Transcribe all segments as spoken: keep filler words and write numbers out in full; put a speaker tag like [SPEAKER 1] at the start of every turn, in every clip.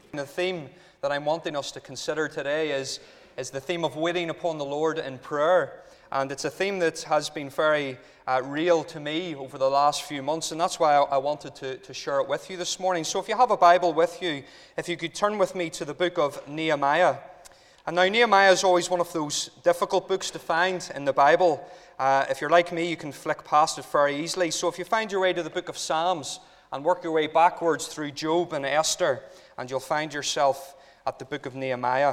[SPEAKER 1] The theme that I'm wanting us to consider today is, is the theme of waiting upon the Lord in prayer. And it's a theme that has been very uh, real to me over the last few months, and that's why I, I wanted to, to share it with you this morning. So if you have a Bible with you, if you could turn with me to the book of Nehemiah. And now Nehemiah is always one of those difficult books to find in the Bible. Uh, if you're like me, you can flick past it very easily. So if you find your way to the book of Psalms and work your way backwards through Job and Esther, and you'll find yourself at the book of Nehemiah.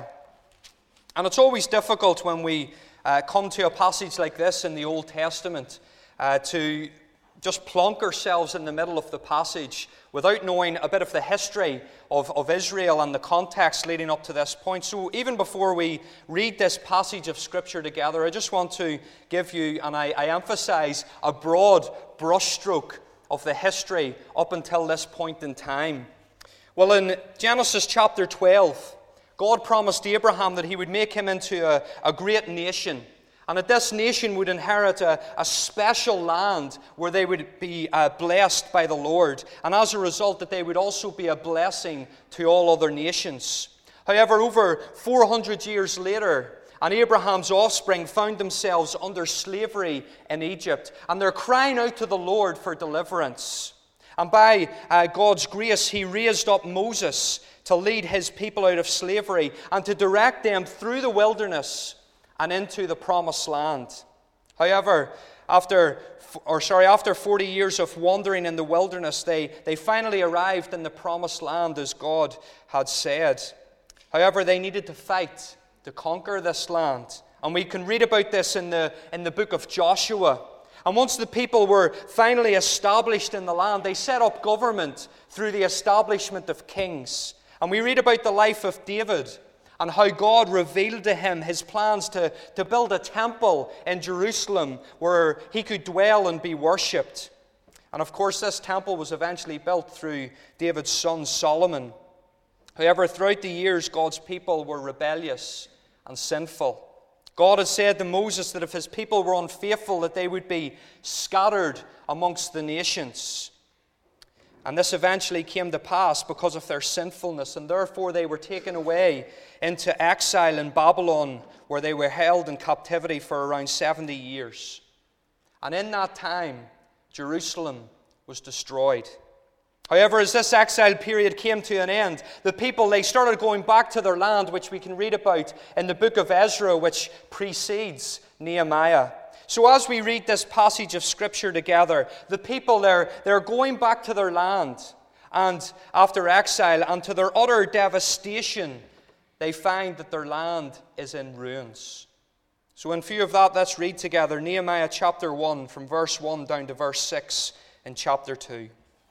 [SPEAKER 1] And it's always difficult when we uh, come to a passage like this in the Old Testament uh, to just plonk ourselves in the middle of the passage without knowing a bit of the history of, of Israel and the context leading up to this point. So even before we read this passage of Scripture together, I just want to give you, and I, I emphasize, a broad brushstroke of the history up until this point in time. Well, in Genesis chapter twelve, God promised Abraham that he would make him into a, a great nation, and that this nation would inherit a, a special land where they would be uh, blessed by the Lord, and as a result that they would also be a blessing to all other nations. However, over four hundred years later, and Abraham's offspring found themselves under slavery in Egypt, and they're crying out to the Lord for deliverance. And by uh, God's grace, he raised up Moses to lead his people out of slavery and to direct them through the wilderness and into the promised land. However, after or sorry, after forty years of wandering in the wilderness, they, they finally arrived in the promised land as God had said. However, they needed to fight to conquer this land. And we can read about this in the, in the book of Joshua. And once the people were finally established in the land, they set up government through the establishment of kings. And we read about the life of David and how God revealed to him his plans to, to build a temple in Jerusalem where he could dwell and be worshipped. And of course, this temple was eventually built through David's son Solomon. However, throughout the years, God's people were rebellious and sinful. God had said to Moses that if his people were unfaithful, that they would be scattered amongst the nations. And this eventually came to pass because of their sinfulness, and therefore they were taken away into exile in Babylon, where they were held in captivity for around seventy years. And in that time, Jerusalem was destroyed. However, as this exile period came to an end, the people, they started going back to their land, which we can read about in the book of Ezra, which precedes Nehemiah. So as we read this passage of Scripture together, the people, they're, they're going back to their land, and after exile, and to their utter devastation, they find that their land is in ruins. So in view of that, let's read together Nehemiah chapter one, from verse one down to verse six in chapter two.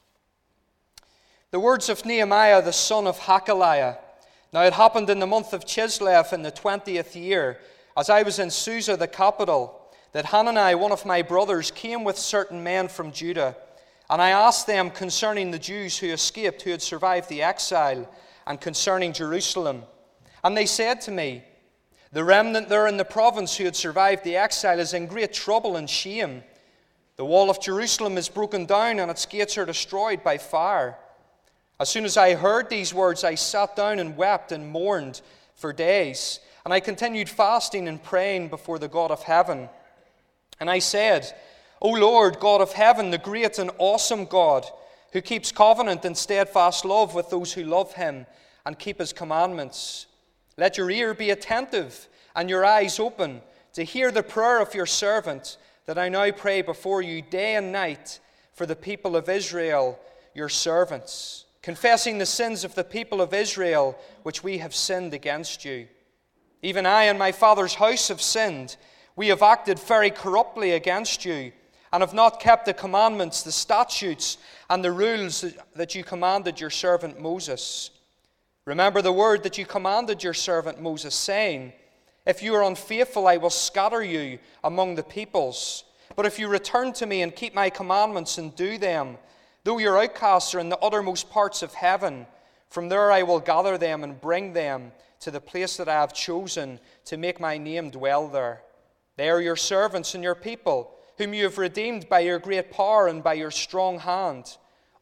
[SPEAKER 1] The words of Nehemiah, the son of Hakaliah. Now it happened in the month of Chislev in the twentieth year, as I was in Susa, the capital, that Hanani, one of my brothers, came with certain men from Judah. And I asked them concerning the Jews who escaped, who had survived the exile, and concerning Jerusalem. And they said to me, the remnant there in the province who had survived the exile is in great trouble and shame. The wall of Jerusalem is broken down, and its gates are destroyed by fire. As soon as I heard these words, I sat down and wept and mourned for days. And I continued fasting and praying before the God of heaven. And I said, O Lord, God of heaven, the great and awesome God, who keeps covenant and steadfast love with those who love him and keep his commandments, let your ear be attentive and your eyes open to hear the prayer of your servant, that I now pray before you day and night for the people of Israel, your servants, confessing the sins of the people of Israel, which we have sinned against you. Even I and my father's house have sinned. We have acted very corruptly against you, and have not kept the commandments, the statutes, and the rules that you commanded your servant Moses. Remember the word that you commanded your servant Moses, saying, if you are unfaithful, I will scatter you among the peoples. But if you return to me and keep my commandments and do them, though your outcasts are in the uttermost parts of heaven, from there I will gather them and bring them to the place that I have chosen to make my name dwell there. They are your servants and your people, whom you have redeemed by your great power and by your strong hand.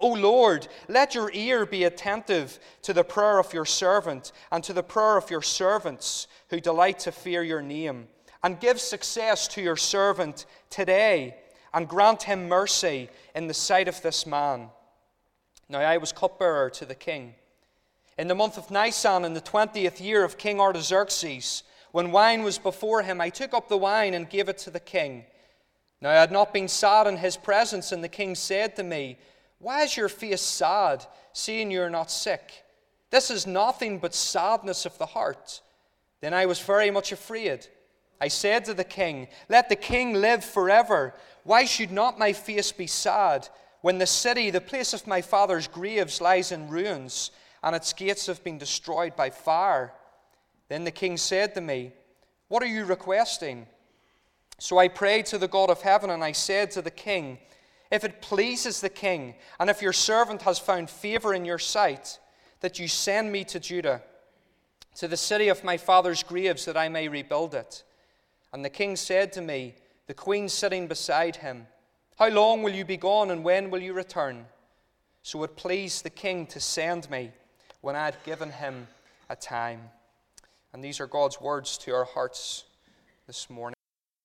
[SPEAKER 1] O Lord, let your ear be attentive to the prayer of your servant and to the prayer of your servants who delight to fear your name. And give success to your servant today, and grant him mercy in the sight of this man. Now I was cupbearer to the king. In the month of Nisan, in the twentieth year of King Artaxerxes, when wine was before him, I took up the wine and gave it to the king. Now I had not been sad in his presence, and the king said to me, Why is your face sad, seeing you are not sick? This is nothing but sadness of the heart. Then I was very much afraid. I said to the king, Let the king live forever. Why should not my face be sad, when the city, the place of my father's graves, lies in ruins, and its gates have been destroyed by fire? Then the king said to me, What are you requesting? So I prayed to the God of heaven, and I said to the king, If it pleases the king, and if your servant has found favor in your sight, that you send me to Judah, to the city of my father's graves, that I may rebuild it. And the king said to me, the queen sitting beside him, How long will you be gone, and when will you return? So it pleased the king to send me when I had given him a time. And these are God's words to our hearts this morning.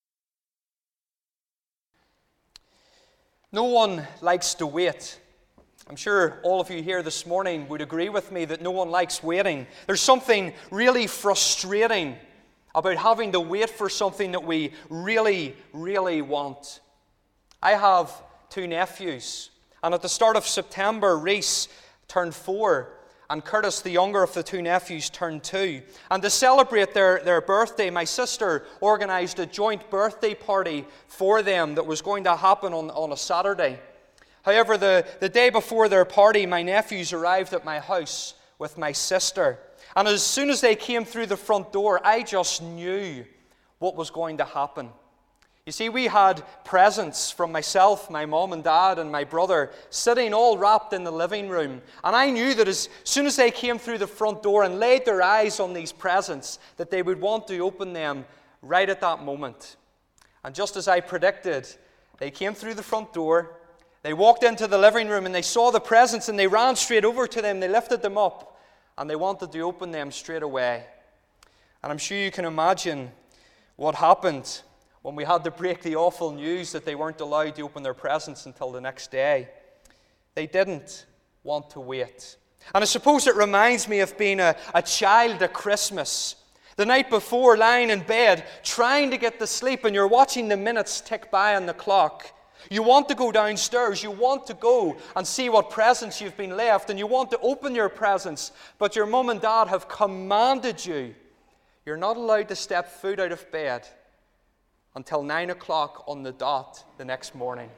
[SPEAKER 1] No one likes to wait. I'm sure all of you here this morning would agree with me that no one likes waiting. There's something really frustrating about having to wait for something that we really, really want. I have two nephews, and at the start of September, Reese turned four, and Curtis, the younger of the two nephews, turned two. And to celebrate their, their birthday, my sister organised a joint birthday party for them that was going to happen on, on a Saturday. However, the, the day before their party, my nephews arrived at my house with my sister. And as soon as they came through the front door, I just knew what was going to happen. You see, we had presents from myself, my mom and dad, and my brother sitting all wrapped in the living room. And I knew that as soon as they came through the front door and laid their eyes on these presents, that they would want to open them right at that moment. And just as I predicted, they came through the front door, they walked into the living room, and they saw the presents, and they ran straight over to them, they lifted them up, and they wanted to open them straight away. And I'm sure you can imagine what happened when we had to break the awful news that they weren't allowed to open their presents until the next day. They didn't want to wait. And I suppose it reminds me of being a, a child at Christmas. The night before, lying in bed, trying to get to sleep, and you're watching the minutes tick by on the clock. You want to go downstairs, you want to go and see what presents you've been left, and you want to open your presents, but your mum and dad have commanded you. You're not allowed to step foot out of bed until nine o'clock on the dot the next morning.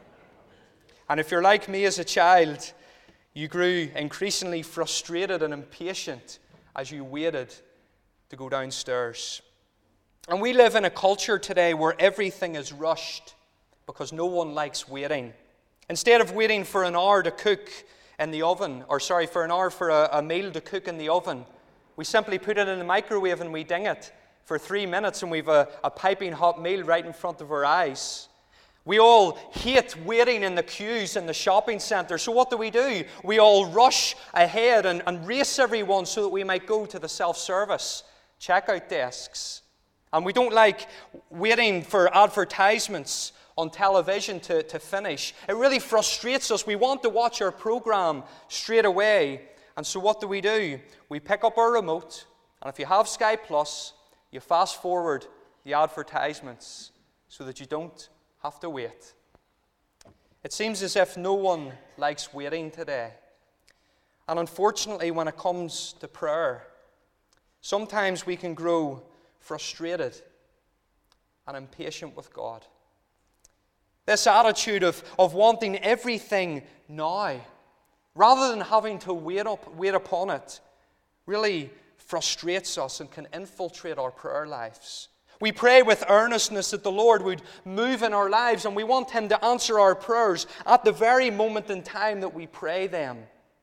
[SPEAKER 1] And if you're like me as a child, you grew increasingly frustrated and impatient as you waited to go downstairs. And we live in a culture today where everything is rushed because no one likes waiting. Instead of waiting for an hour to cook in the oven, or sorry, for an hour for a, a meal to cook in the oven, we simply put it in the microwave and we ding it for three minutes and we've a, a piping hot meal right in front of our eyes. We all hate waiting in the queues in the shopping centre. So what do we do? We all rush ahead and, and race everyone so that we might go to the self-service checkout desks. And we don't like waiting for advertisements on television to, to finish. It really frustrates us. We want to watch our program straight away. And so what do we do? We pick up our remote, and if you have Sky Plus, you fast forward the advertisements so that you don't have to wait. It seems as if no one likes waiting today. And unfortunately, when it comes to prayer, sometimes we can grow frustrated and impatient with God. This attitude of, of wanting everything now, rather than having to wait up, wait upon it, really frustrates us and can infiltrate our prayer lives. We pray with earnestness that the Lord would move in our lives, and we want Him to answer our prayers at the very moment in time that we pray them.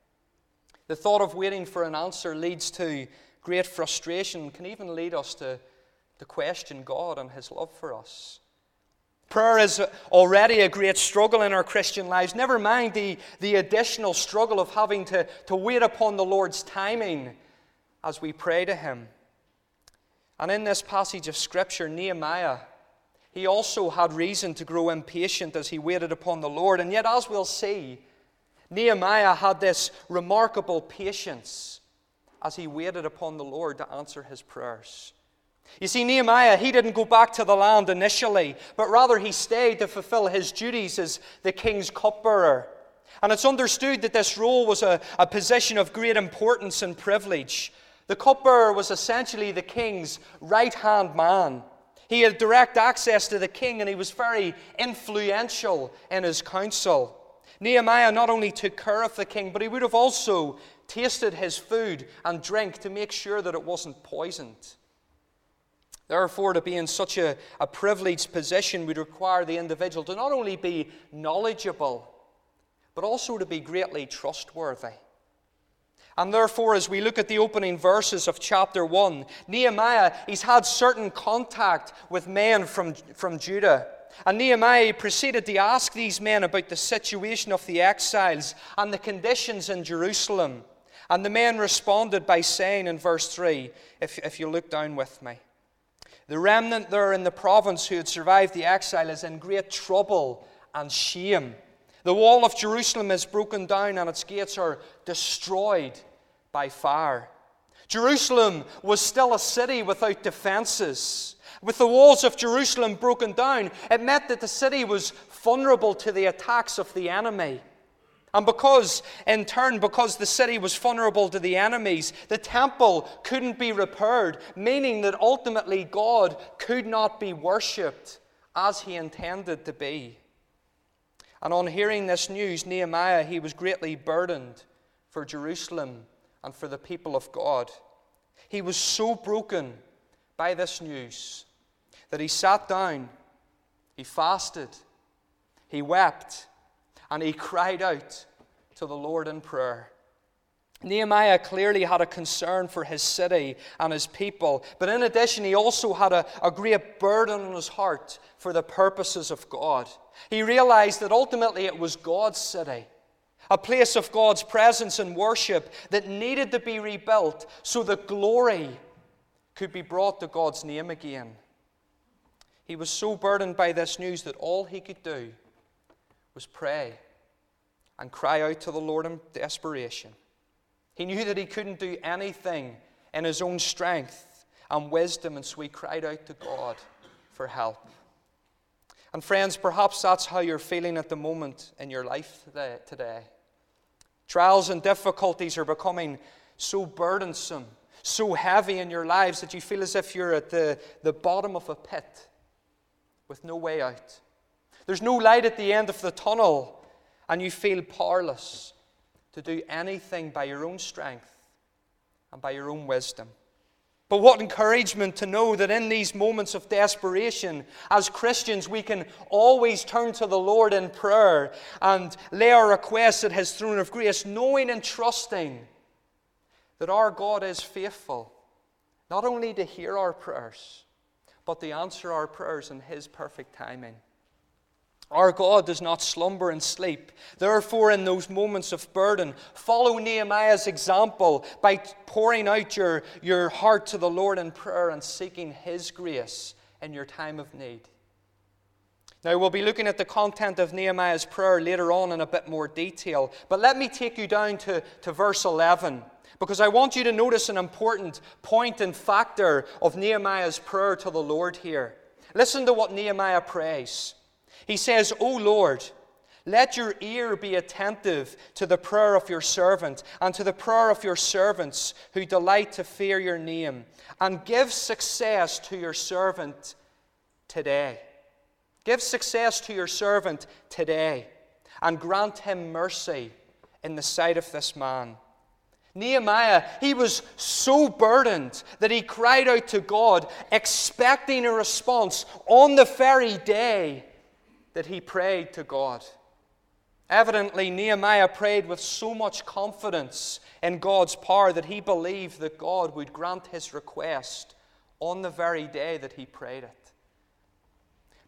[SPEAKER 1] The thought of waiting for an answer leads to great frustration, can even lead us to, to question God and His love for us. Prayer is already a great struggle in our Christian lives. Never mind the, the additional struggle of having to, to wait upon the Lord's timing as we pray to Him. And in this passage of Scripture, Nehemiah, he also had reason to grow impatient as he waited upon the Lord. And yet, as we'll see, Nehemiah had this remarkable patience as he waited upon the Lord to answer his prayers. You see, Nehemiah, he didn't go back to the land initially, but rather he stayed to fulfill his duties as the king's cupbearer. And it's understood that this role was a, a position of great importance and privilege. The cupbearer was essentially the king's right-hand man. He had direct access to the king, and he was very influential in his council. Nehemiah not only took care of the king, but he would have also tasted his food and drink to make sure that it wasn't poisoned. Therefore, to be in such a, a privileged position would require the individual to not only be knowledgeable, but also to be greatly trustworthy. And therefore, as we look at the opening verses of chapter one, Nehemiah, he's had certain contact with men from, from Judah. And Nehemiah proceeded to ask these men about the situation of the exiles and the conditions in Jerusalem. And the men responded by saying in verse three, if, if you look down with me, the remnant there in the province who had survived the exile is in great trouble and shame. The wall of Jerusalem is broken down and its gates are destroyed by fire. Jerusalem was still a city without defenses. With the walls of Jerusalem broken down, it meant that the city was vulnerable to the attacks of the enemy. And because, in turn, because the city was vulnerable to the enemies, the temple couldn't be repaired, meaning that ultimately God could not be worshipped as He intended to be. And on hearing this news, Nehemiah, he was greatly burdened for Jerusalem and for the people of God. He was so broken by this news that he sat down, he fasted, he wept, and he cried out to the Lord in prayer. Nehemiah clearly had a concern for his city and his people, but in addition, he also had a, a great burden on his heart for the purposes of God. He realized that ultimately it was God's city, a place of God's presence and worship that needed to be rebuilt so that glory could be brought to God's name again. He was so burdened by this news that all he could do was pray and cry out to the Lord in desperation. He knew that he couldn't do anything in his own strength and wisdom, and so he cried out to God for help. And friends, perhaps that's how you're feeling at the moment in your life today. Trials and difficulties are becoming so burdensome, so heavy in your lives that you feel as if you're at the, the bottom of a pit with no way out. There's no light at the end of the tunnel, and you feel powerless to do anything by your own strength and by your own wisdom. But what encouragement to know that in these moments of desperation, as Christians, we can always turn to the Lord in prayer and lay our requests at His throne of grace, knowing and trusting that our God is faithful, not only to hear our prayers, but to answer our prayers in His perfect timing. Our God does not slumber and sleep. Therefore, in those moments of burden, follow Nehemiah's example by pouring out your, your heart to the Lord in prayer and seeking His grace in your time of need. Now, we'll be looking at the content of Nehemiah's prayer later on in a bit more detail, but let me take you down to, to verse eleven, because I want you to notice an important point and factor of Nehemiah's prayer to the Lord here. Listen to what Nehemiah prays. He says, O Lord, let your ear be attentive to the prayer of your servant and to the prayer of your servants who delight to fear your name, and give success to your servant today. Give success to your servant today, and grant him mercy in the sight of this man. Nehemiah, he was so burdened that he cried out to God, expecting a response on the very day that he prayed to God. Evidently, Nehemiah prayed with so much confidence in God's power that he believed that God would grant his request on the very day that he prayed it.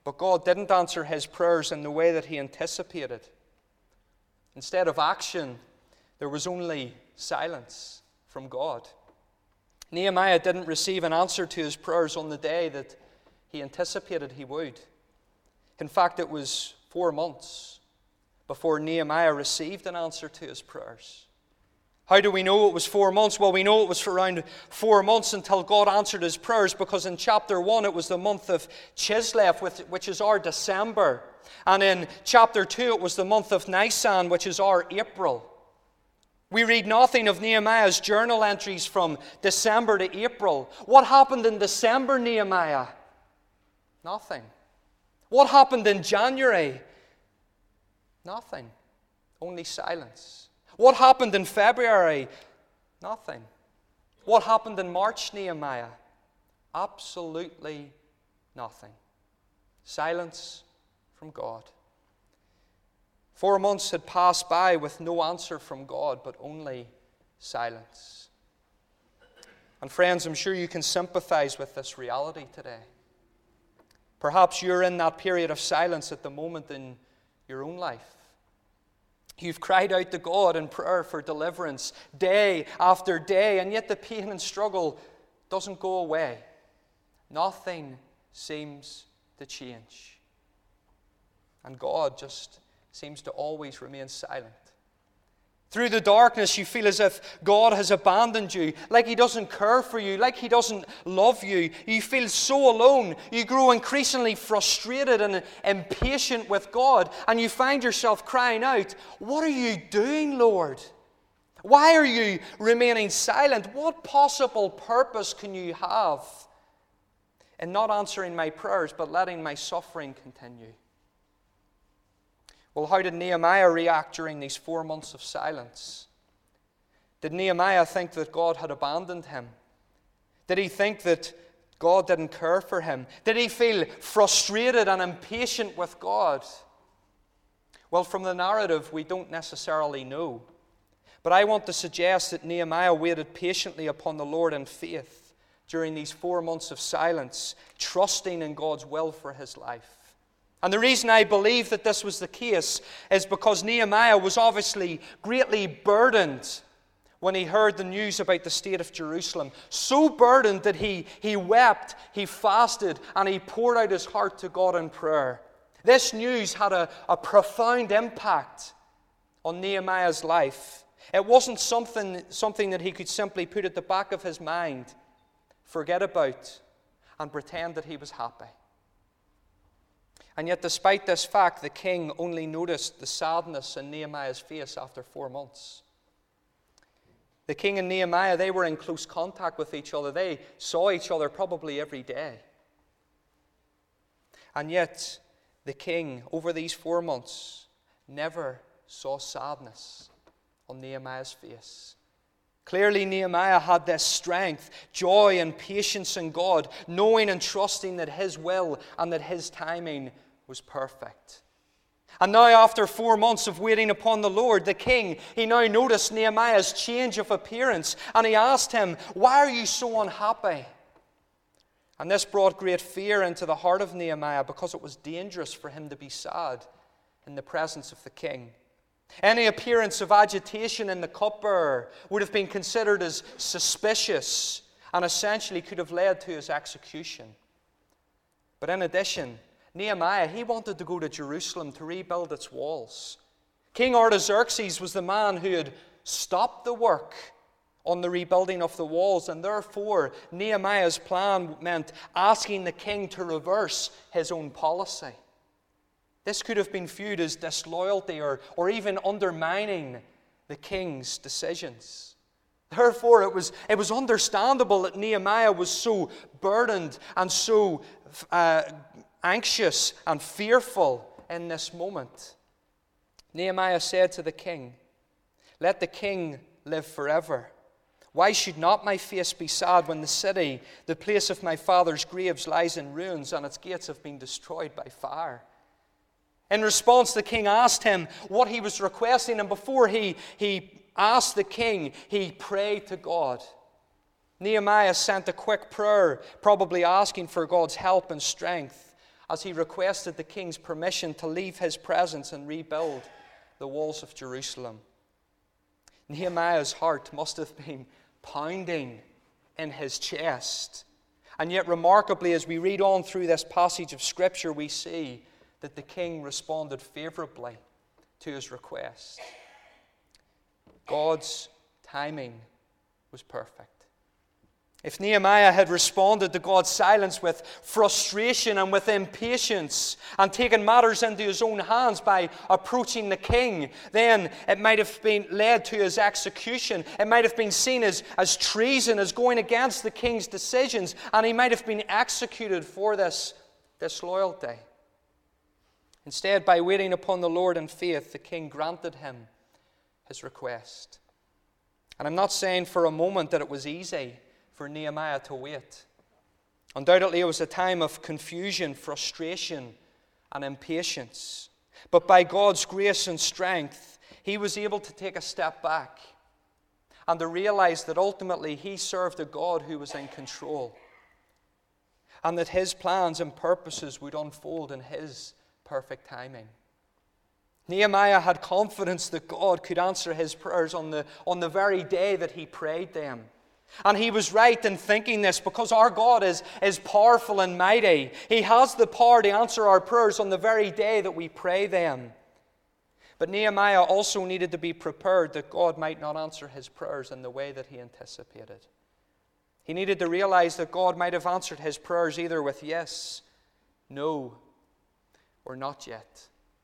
[SPEAKER 1] But God didn't answer his prayers in the way that he anticipated. Instead of action, there was only silence from God. Nehemiah didn't receive an answer to his prayers on the day that he anticipated he would. In fact, it was four months before Nehemiah received an answer to his prayers. How do we know it was four months? Well, we know it was for around four months until God answered his prayers, because in chapter one it was the month of Chislev, which is our December. And in chapter two it was the month of Nisan, which is our April. We read nothing of Nehemiah's journal entries from December to April. What happened in December, Nehemiah? Nothing. What happened in January? Nothing. Only silence. What happened in February? Nothing. What happened in March, Nehemiah? Absolutely nothing. Silence from God. Four months had passed by with no answer from God, but only silence. And friends, I'm sure you can sympathize with this reality today. Perhaps you're in that period of silence at the moment in your own life. You've cried out to God in prayer for deliverance day after day, and yet the pain and struggle doesn't go away. Nothing seems to change. And God just seems to always remain silent. Through the darkness, you feel as if God has abandoned you, like he doesn't care for you, like he doesn't love you. You feel so alone. You grow increasingly frustrated and impatient with God, and you find yourself crying out, "What are you doing, Lord? Why are you remaining silent? What possible purpose can you have in not answering my prayers, but letting my suffering continue?" Well, how did Nehemiah react during these four months of silence? Did Nehemiah think that God had abandoned him? Did he think that God didn't care for him? Did he feel frustrated and impatient with God? Well, from the narrative, we don't necessarily know. But I want to suggest that Nehemiah waited patiently upon the Lord in faith during these four months of silence, trusting in God's will for his life. And the reason I believe that this was the case is because Nehemiah was obviously greatly burdened when he heard the news about the state of Jerusalem. So burdened that he, he wept, he fasted, and he poured out his heart to God in prayer. This news had a, a profound impact on Nehemiah's life. It wasn't something, something that he could simply put at the back of his mind, forget about, and pretend that he was happy. And yet, despite this fact, the king only noticed the sadness in Nehemiah's face after four months. The king and Nehemiah, they were in close contact with each other. They saw each other probably every day. And yet, the king, over these four months, never saw sadness on Nehemiah's face. Clearly, Nehemiah had this strength, joy, and patience in God, knowing and trusting that his will and that his timing was perfect. And now, after four months of waiting upon the Lord, the king, he now noticed Nehemiah's change of appearance, and he asked him, "Why are you so unhappy?" And this brought great fear into the heart of Nehemiah, because it was dangerous for him to be sad in the presence of the king. Any appearance of agitation in the cupbearer would have been considered as suspicious and essentially could have led to his execution. But in addition, Nehemiah, he wanted to go to Jerusalem to rebuild its walls. King Artaxerxes was the man who had stopped the work on the rebuilding of the walls, and therefore Nehemiah's plan meant asking the king to reverse his own policy. This could have been viewed as disloyalty or, or even undermining the king's decisions. Therefore, it was, it was understandable that Nehemiah was so burdened and so uh, anxious and fearful in this moment. Nehemiah said to the king, "Let the king live forever. Why should not my face be sad when the city, the place of my father's graves, lies in ruins and its gates have been destroyed by fire?" In response, the king asked him what he was requesting, and before he, he asked the king, he prayed to God. Nehemiah sent a quick prayer, probably asking for God's help and strength. as he requested the king's permission to leave his presence and rebuild the walls of Jerusalem. Nehemiah's heart must have been pounding in his chest. And yet, remarkably, as we read on through this passage of Scripture, we see that the king responded favorably to his request. God's timing was perfect. If Nehemiah had responded to God's silence with frustration and with impatience and taken matters into his own hands by approaching the king, then it might have been led to his execution. It might have been seen as, as treason, as going against the king's decisions, and he might have been executed for this disloyalty. Instead, by waiting upon the Lord in faith, the king granted him his request. And I'm not saying for a moment that it was easy for Nehemiah to wait. Undoubtedly, it was a time of confusion, frustration, and impatience. But by God's grace and strength, he was able to take a step back and to realize that ultimately he served a God who was in control, and that his plans and purposes would unfold in his perfect timing. Nehemiah had confidence that God could answer his prayers on the, on the very day that he prayed them. And he was right in thinking this, because our God is, is powerful and mighty. He has the power to answer our prayers on the very day that we pray them. But Nehemiah also needed to be prepared that God might not answer his prayers in the way that he anticipated. He needed to realize that God might have answered his prayers either with yes, no, or not yet.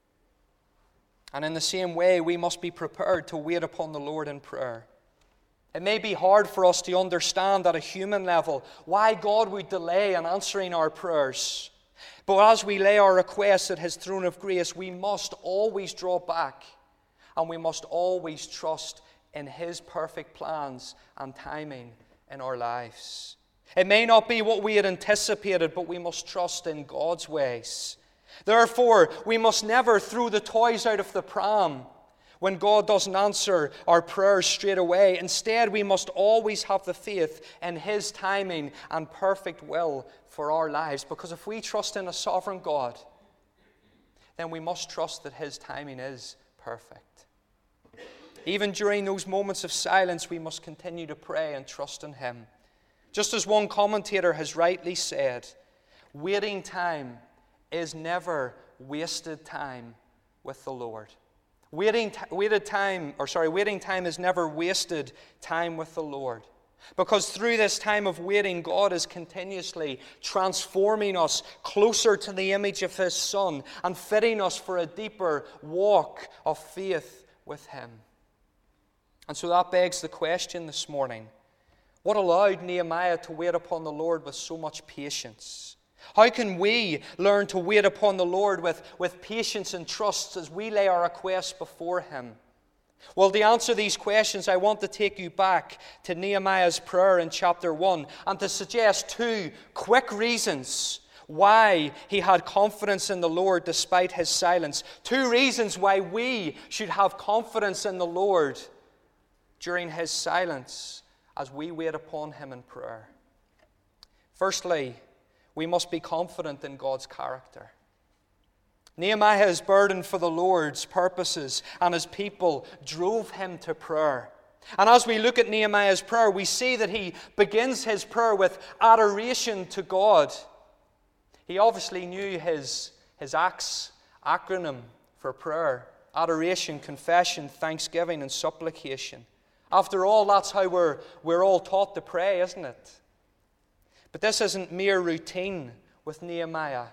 [SPEAKER 1] And in the same way, we must be prepared to wait upon the Lord in prayer. It may be hard for us to understand at a human level why God would delay in answering our prayers. But as we lay our requests at his throne of grace, we must always draw back, and we must always trust in his perfect plans and timing in our lives. It may not be what we had anticipated, but we must trust in God's ways. Therefore, we must never throw the toys out of the pram when God doesn't answer our prayers straight away. Instead, we must always have the faith in his timing and perfect will for our lives. Because if we trust in a sovereign God, then we must trust that his timing is perfect. Even during those moments of silence, we must continue to pray and trust in him. Just as one commentator has rightly said, waiting time is never wasted time with the Lord. Waiting, waited time, or sorry, waiting time is never wasted time with the Lord. Because through this time of waiting, God is continuously transforming us closer to the image of his Son and fitting us for a deeper walk of faith with him. And so that begs the question this morning: what allowed Nehemiah to wait upon the Lord with so much patience? How can we learn to wait upon the Lord with, with patience and trust as we lay our requests before him? Well, to answer these questions, I want to take you back to Nehemiah's prayer in chapter one and to suggest two quick reasons why he had confidence in the Lord despite his silence. Two reasons why we should have confidence in the Lord during his silence as we wait upon him in prayer. Firstly, we must be confident in God's character. Nehemiah's burden for the Lord's purposes and his people drove him to prayer. And as we look at Nehemiah's prayer, we see that he begins his prayer with adoration to God. He obviously knew his, his ACTS acronym for prayer: adoration, confession, thanksgiving, and supplication. After all, that's how we're, we're all taught to pray, isn't it? But this isn't mere routine with Nehemiah.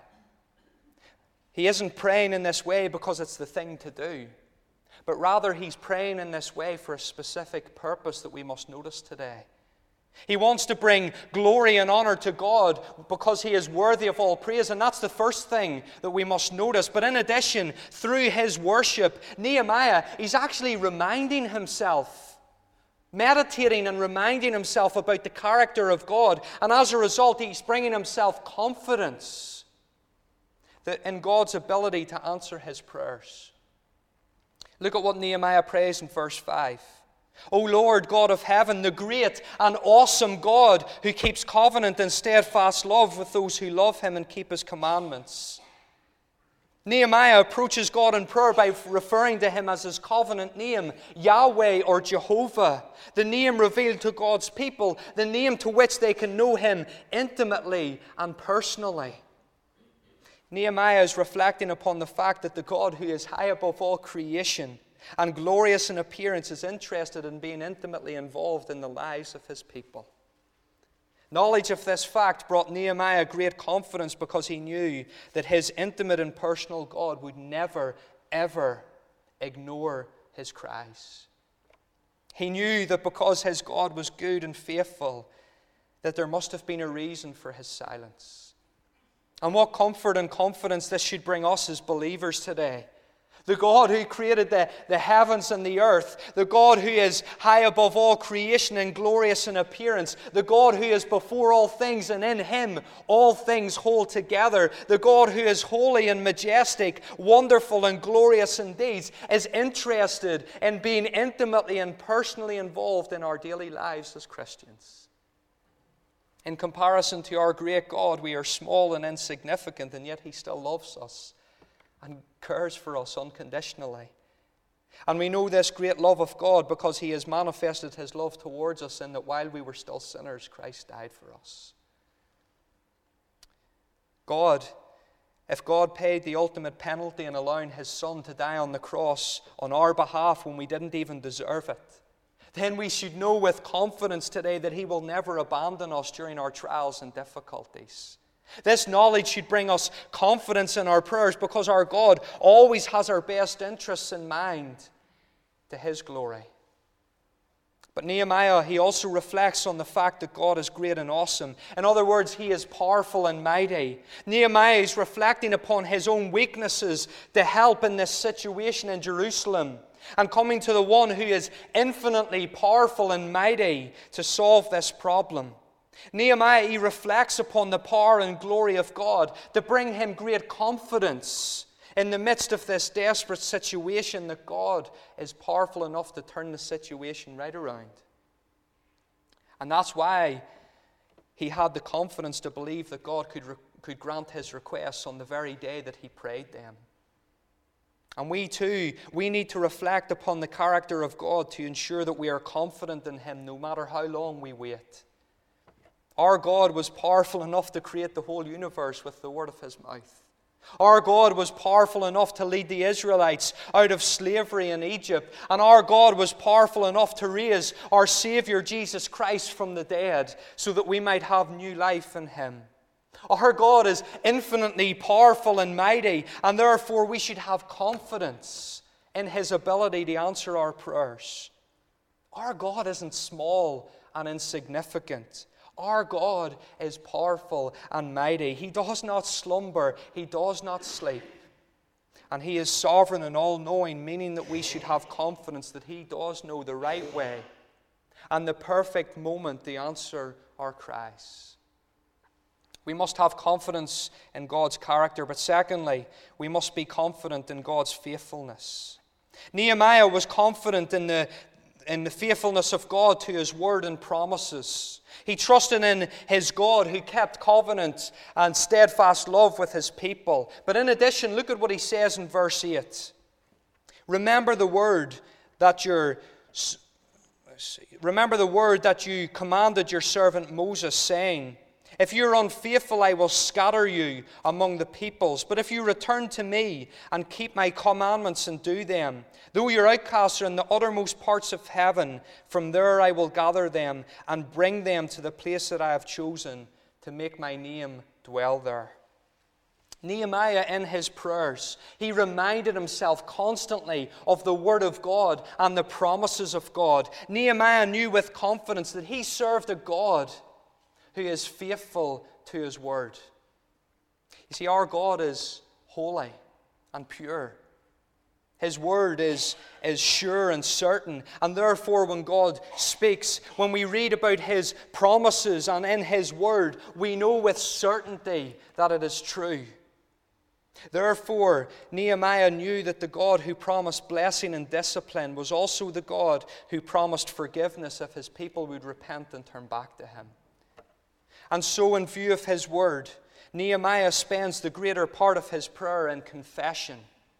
[SPEAKER 1] He isn't praying in this way because it's the thing to do, but rather he's praying in this way for a specific purpose that we must notice today. He wants to bring glory and honor to God because he is worthy of all praise, and that's the first thing that we must notice. But in addition, through his worship, Nehemiah, he's actually reminding himself, meditating and reminding himself about the character of God. And as a result, he's bringing himself confidence that in God's ability to answer his prayers. Look at what Nehemiah prays in verse five. O Lord, God of heaven, the great and awesome God who keeps covenant and steadfast love with those who love him and keep his commandments. Nehemiah approaches God in prayer by referring to him as his covenant name, Yahweh or Jehovah, the name revealed to God's people, the name to which they can know him intimately and personally. Nehemiah is reflecting upon the fact that the God who is high above all creation and glorious in appearance is interested in being intimately involved in the lives of his people. Knowledge of this fact brought Nehemiah great confidence because he knew that his intimate and personal God would never, ever ignore his cries. He knew that because his God was good and faithful, that there must have been a reason for his silence. And what comfort and confidence this should bring us as believers today. The God who created the, the heavens and the earth, the God who is high above all creation and glorious in appearance, the God who is before all things and in him all things hold together, the God who is holy and majestic, wonderful and glorious in deeds, is interested in being intimately and personally involved in our daily lives as Christians. In comparison to our great God, we are small and insignificant, and yet he still loves us and cares for us unconditionally. And we know this great love of God because he has manifested his love towards us in that while we were still sinners, Christ died for us. God, if God paid the ultimate penalty in allowing his Son to die on the cross on our behalf when we didn't even deserve it, then we should know with confidence today that he will never abandon us during our trials and difficulties. This knowledge should bring us confidence in our prayers because our God always has our best interests in mind to his glory. But Nehemiah, he also reflects on the fact that God is great and awesome. In other words, he is powerful and mighty. Nehemiah is reflecting upon his own weaknesses to help in this situation in Jerusalem and coming to the one who is infinitely powerful and mighty to solve this problem. Nehemiah, he reflects upon the power and glory of God to bring him great confidence in the midst of this desperate situation that God is powerful enough to turn the situation right around. And that's why he had the confidence to believe that God could, could grant his requests on the very day that he prayed them. And we too, we need to reflect upon the character of God to ensure that we are confident in him no matter how long we wait. Our God was powerful enough to create the whole universe with the word of his mouth. Our God was powerful enough to lead the Israelites out of slavery in Egypt. And our God was powerful enough to raise our Savior Jesus Christ from the dead so that we might have new life in him. Our God is infinitely powerful and mighty, and therefore we should have confidence in his ability to answer our prayers. Our God isn't small and insignificant. Our God is powerful and mighty. He does not slumber. He does not sleep. And he is sovereign and all-knowing, meaning that we should have confidence that he does know the right way and the perfect moment to answer our cries. We must have confidence in God's character, but secondly, we must be confident in God's faithfulness. Nehemiah was confident in the in the faithfulness of God to his word and promises. He trusted in his God who kept covenant and steadfast love with his people. But in addition, look at what he says in verse eight. Remember the word that your remember the word that you commanded your servant Moses, saying, if you are unfaithful, I will scatter you among the peoples. But if you return to me and keep my commandments and do them, though your outcasts are in the uttermost parts of heaven, from there I will gather them and bring them to the place that I have chosen to make my name dwell there. Nehemiah, in his prayers, he reminded himself constantly of the Word of God and the promises of God. Nehemiah knew with confidence that he served a God who is faithful to his word. You see, our God is holy and pure. His word is, is sure and certain. And therefore, when God speaks, when we read about his promises and in his word, we know with certainty that it is true. Therefore, Nehemiah knew that the God who promised blessing and discipline was also the God who promised forgiveness if his people would repent and turn back to him. And so, in view of his word, Nehemiah spends the greater part of his prayer in confession.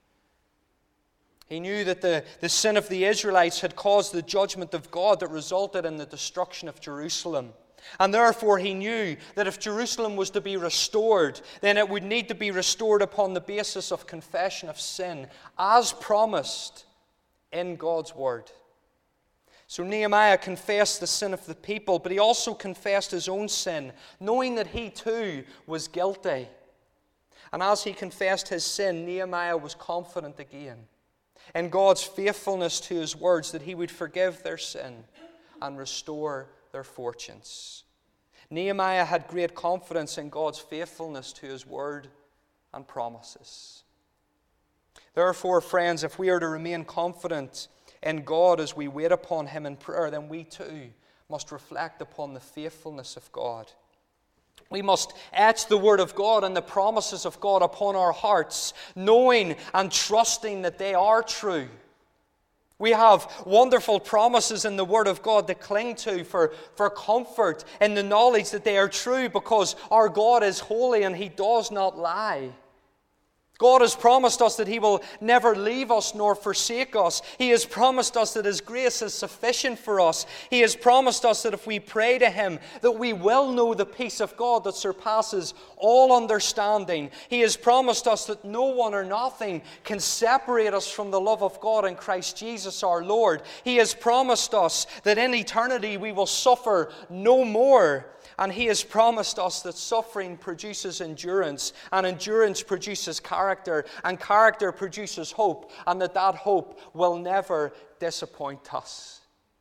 [SPEAKER 1] He knew that the, the sin of the Israelites had caused the judgment of God that resulted in the destruction of Jerusalem. And therefore he knew that if Jerusalem was to be restored, then it would need to be restored upon the basis of confession of sin, as promised in God's word. So Nehemiah confessed the sin of the people, but he also confessed his own sin, knowing that he too was guilty. And as he confessed his sin, Nehemiah was confident again in God's faithfulness to his words, that he would forgive their sin and restore their fortunes. Nehemiah had great confidence in God's faithfulness to his word and promises. Therefore, friends, if we are to remain confident in God as we wait upon him in prayer, then we too must reflect upon the faithfulness of God. We must etch the word of God and the promises of God upon our hearts, knowing and trusting that they are true. We have wonderful promises in the Word of God to cling to for, for comfort in the knowledge that they are true, because our God is holy and he does not lie. God has promised us that he will never leave us nor forsake us. He has promised us that his grace is sufficient for us. He has promised us that if we pray to him, that we will know the peace of God that surpasses all understanding. He has promised us that no one or nothing can separate us from the love of God in Christ Jesus our Lord. He has promised us that in eternity we will suffer no more. And he has promised us that suffering produces endurance, and endurance produces character, and character produces hope, and that that hope will never disappoint us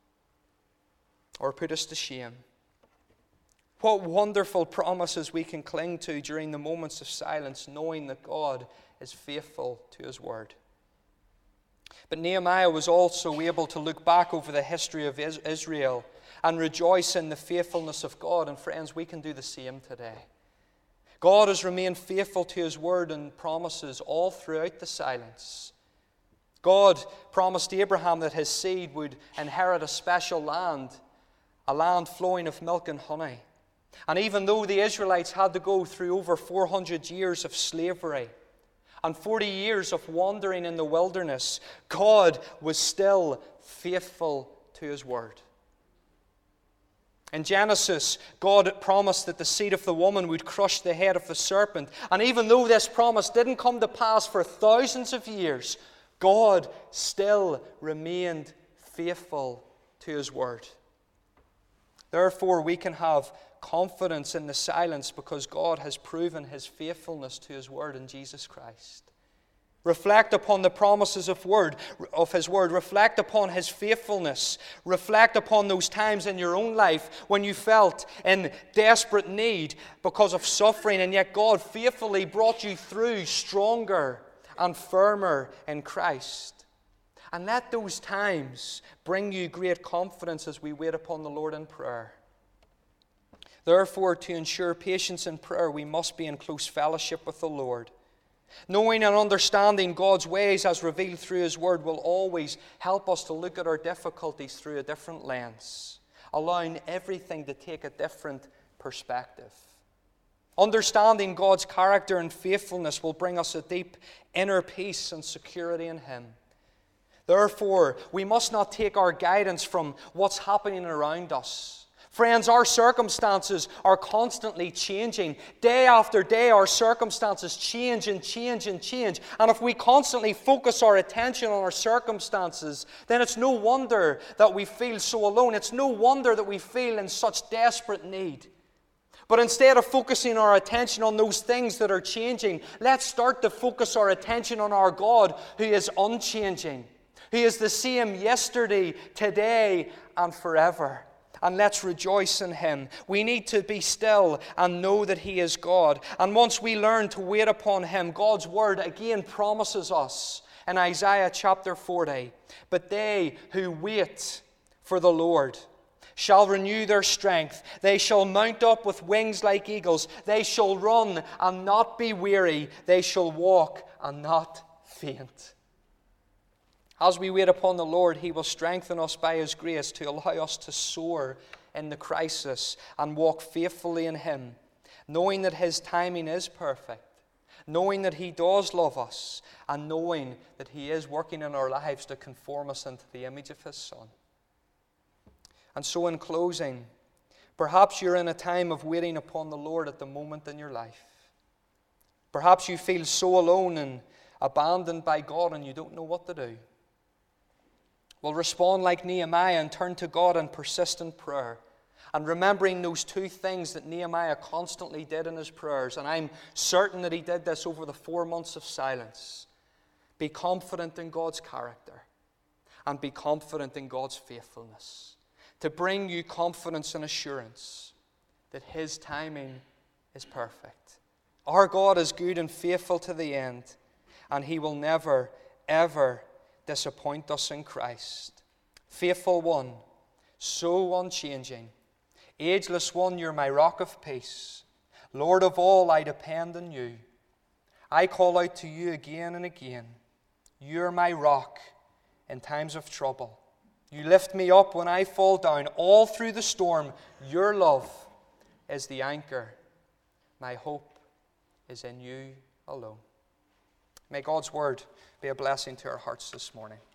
[SPEAKER 1] or put us to shame. What wonderful promises we can cling to during the moments of silence, knowing that God is faithful to his word. But Nehemiah was also able to look back over the history of Israel and rejoice in the faithfulness of God. And friends, we can do the same today. God has remained faithful to his word and promises all throughout the silence. God promised Abraham that his seed would inherit a special land, a land flowing of milk and honey. And even though the Israelites had to go through over four hundred years of slavery and forty years of wandering in the wilderness, God was still faithful to his word. In Genesis, God promised that the seed of the woman would crush the head of the serpent. And even though this promise didn't come to pass for thousands of years, God still remained faithful to his word. Therefore, we can have confidence in the silence because God has proven his faithfulness to his word in Jesus Christ. Reflect upon the promises of word of his word. Reflect upon his faithfulness. Reflect upon those times in your own life when you felt in desperate need because of suffering, and yet God faithfully brought you through stronger and firmer in Christ. And let those times bring you great confidence as we wait upon the Lord in prayer. Therefore, to ensure patience in prayer, we must be in close fellowship with the Lord. Knowing and understanding God's ways as revealed through his word will always help us to look at our difficulties through a different lens, allowing everything to take a different perspective. Understanding God's character and faithfulness will bring us a deep inner peace and security in him. Therefore, we must not take our guidance from what's happening around us. Friends, our circumstances are constantly changing. Day after day, our circumstances change and change and change. And if we constantly focus our attention on our circumstances, then it's no wonder that we feel so alone. It's no wonder that we feel in such desperate need. But instead of focusing our attention on those things that are changing, let's start to focus our attention on our God who is unchanging, who is the same yesterday, today, and forever. And let's rejoice in him. We need to be still and know that he is God. And once we learn to wait upon him, God's word again promises us in Isaiah chapter forty, but they who wait for the Lord shall renew their strength. They shall mount up with wings like eagles. They shall run and not be weary. They shall walk and not faint. As we wait upon the Lord, he will strengthen us by his grace to allow us to soar in the crisis and walk faithfully in him, knowing that His timing is perfect, knowing that He does love us, and knowing that He is working in our lives to conform us into the image of His Son. And so in closing, perhaps you're in a time of waiting upon the Lord at the moment in your life. Perhaps you feel so alone and abandoned by God and you don't know what to do. Well, respond like Nehemiah and turn to God in persistent prayer. And remembering those two things that Nehemiah constantly did in his prayers, and I'm certain that he did this over the four months of silence. Be confident in God's character and be confident in God's faithfulness, to bring you confidence and assurance that His timing is perfect. Our God is good and faithful to the end, and He will never, ever disappoint us in Christ. Faithful One, so unchanging, ageless One, You're my rock of peace. Lord of all, I depend on You. I call out to You again and again. You're my rock in times of trouble. You lift me up when I fall down. All through the storm, Your love is the anchor. My hope is in You alone. May God's word be a blessing to our hearts this morning.